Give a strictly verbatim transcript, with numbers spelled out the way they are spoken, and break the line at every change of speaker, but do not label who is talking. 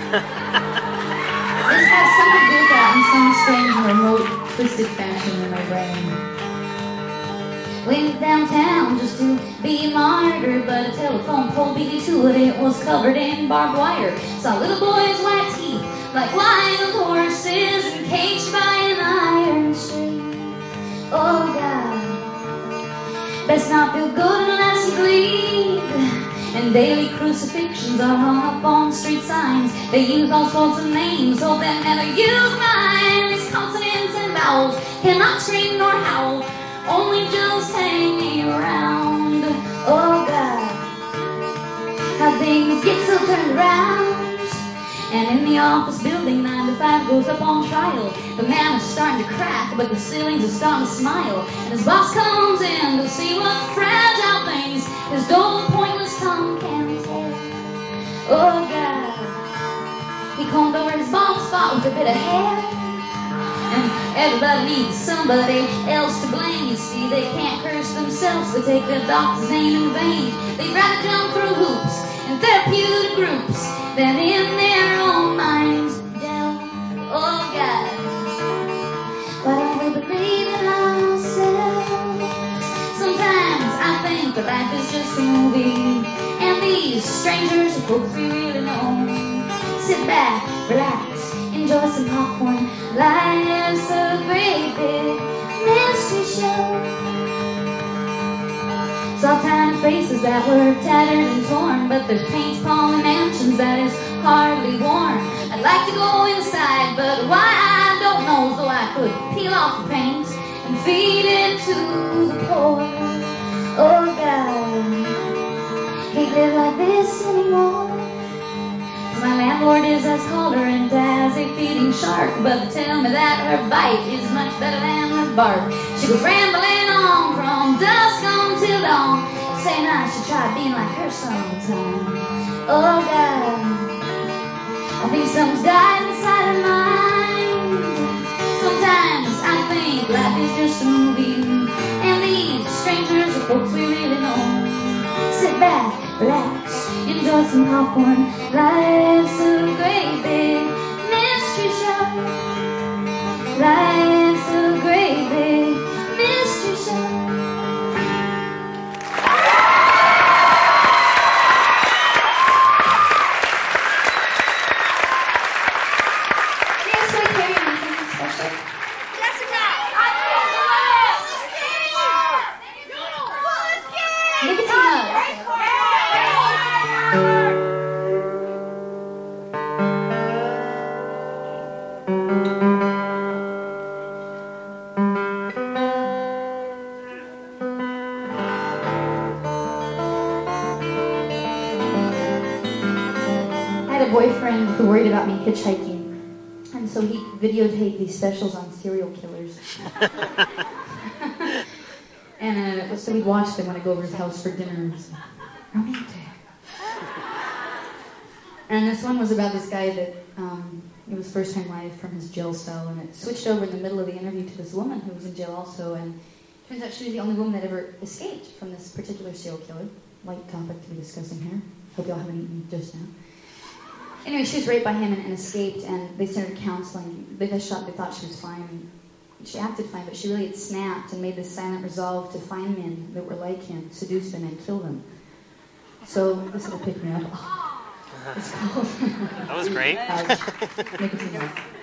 This has some Google in some strange remote twisted fashion in my brain. Went downtown just to be monitored, but a telephone pole beat me to it. It was covered in barbed wire. Saw little boys' white teeth like wild horses and caged by an iron string. Oh God, best not feel good unless you bleed. And daily crucifixions are hung up on street signs. They use all sorts of names, hope they never use mine. These consonants and vowels cannot scream nor howl, only just hang me around. Oh God, how things get so turned around. And in the office building, nine to five goes up on trial. The man is starting to crack, but the ceilings are starting to smile. And his boss comes in to see what fragile things his dull, pointless tongue can tell. Oh God, he combed over his bald spot with a bit of hair. And everybody needs somebody else to blame. You see, they can't curse themselves, they take their doctor's name in vain. They'd rather jump through hoops in therapeutic groups than in their own minds delve. Oh God, why don't we believe in ourselves? Sometimes I think that life is just a movie, and these strangers are folks we really know. Sit back, relax, enjoy some popcorn. Life's a great big mystery show. Saw tiny faces that were tattered and torn, but there's paint upon the mansions that is hardly worn. I'd like to go inside, but why I don't know, so I could peel off the paint and feed it to the poor. Oh God, can't live like this anymore. My landlord is as tolerant as a feeding shark, but they tell me that her bite is much better than her bark. She goes rambling on from dusk until dawn, saying I should try being like her sometime. Oh God, I think something's died inside her mind. Sometimes I think life is just a movie, and these strangers are folks we really know. Sit back, relax, enjoy some popcorn. Life's a great big mystery show. Life's a great big mystery show. Yes, we carry anything special. Jessica! Nicotine hug. Boyfriend who worried about me hitchhiking, and so he videotaped these specials on serial killers. And uh, so we'd watch them when I go over his house for dinner. It was romantic. And this one was about this guy that um, it was first time live from his jail cell, and it switched over in the middle of the interview to this woman who was in jail also, and it turns out she was the only woman that ever escaped from this particular serial killer. Light topic to be discussing here. Hope y'all haven't eaten just now. Anyway, she was raped by him and, and escaped, and they started counseling. They got shot, they thought she was fine. And she acted fine, but she really had snapped and made this silent resolve to find men that were like him, seduce them, and kill them. So this will pick me up. Oh, it's called...
That was great.
uh, Nicotine Hug.